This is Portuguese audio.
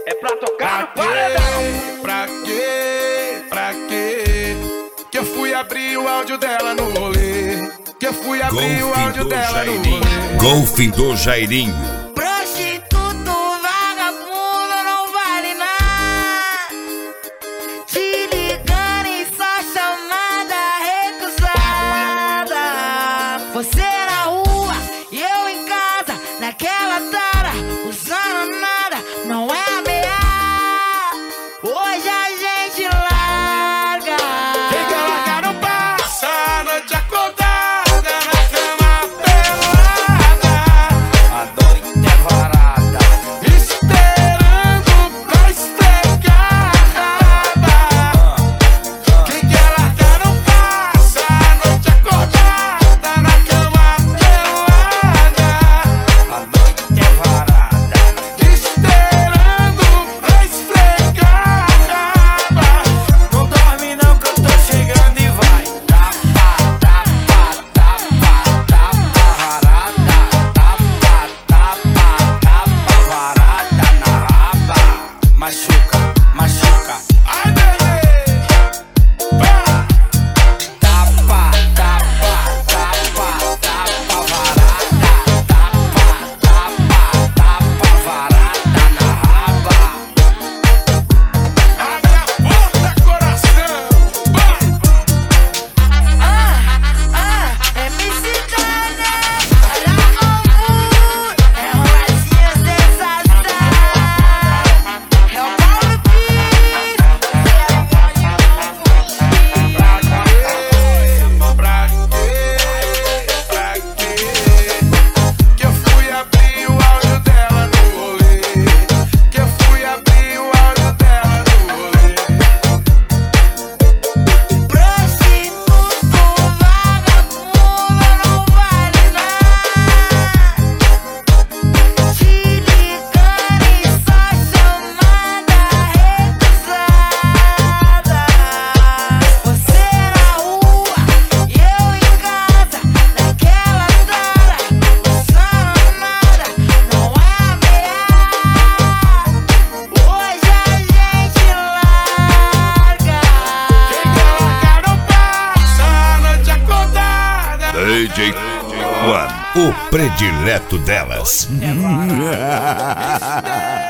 É pra tocar no paredão. Pra quê? Que eu fui abrir o áudio dela no rolê. Que eu fui abrir o áudio dela no rolê. Golfe do Jairinho. Prostituto, vagabundo, não vale nada. Te ligando em só chamada recusada. Você na rua e eu em casa, naquela tara, usando nada, não é ameaça. Hoje a gente larga. Quem quer largar não passa a noite acordada na cama pelada. Adoro intervarada. Esperando pra esfregar a raba. Quem quer largar não passa a noite acordada na cama pelada. Adoro intervarada. Esperando pra esfregar a raba. Não dorme não que eu tô chegando e vai. Tapa, tapa, tapa, tapa, varada. Tapa, tapa, tapa, varada na raba. Machuca, machuca. Ai, bebê, para. Tapa, tapa, tapa, tapa, varada. Tapa, tapa, tapa, varada na raba. Abre a porta, coração. MC Dana, é o Brasil sensação. É o Paulo Pires, Pra quê? Que eu fui abrir o áudio dela no rolê. Que eu fui abrir o áudio dela no rolê. prostituto, vagabundo, não vale nada. Te ligando em só chamada recusada. Você na rua e eu em casa, naquela tara, usando nada, não é ameaça. Hoje a gente larga. Quem quer largar não passa a noite acordada. DJ Juan, o predileto delas.